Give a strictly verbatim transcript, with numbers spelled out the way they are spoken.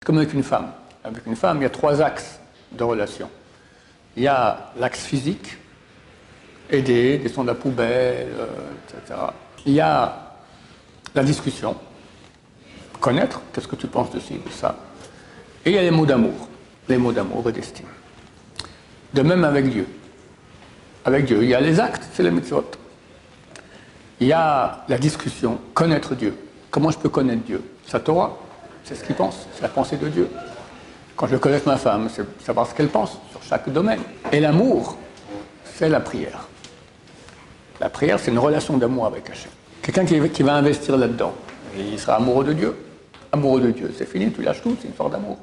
Comme avec une femme. Avec une femme, il y a trois axes de relation. Il y a l'axe physique, aider, descendre la poubelle, euh, et cetera. Il y a la discussion, connaître, qu'est-ce que tu penses de ci, de ça. Et il y a les mots d'amour, les mots d'amour et d'estime. De même avec Dieu. Avec Dieu, il y a les actes, c'est les mitzvot. Il y a la discussion, connaître Dieu. Comment je peux connaître Dieu? Sa Torah, c'est ce qu'il pense, c'est la pensée de Dieu. Quand je connais ma femme, c'est savoir ce qu'elle pense sur chaque domaine. Et l'amour, c'est la prière. La prière, c'est une relation d'amour avec Hachem. Quelqu'un qui, qui va investir là-dedans, il sera amoureux de Dieu. Amoureux de Dieu, c'est fini, tu lâches tout, c'est une histoire d'amour.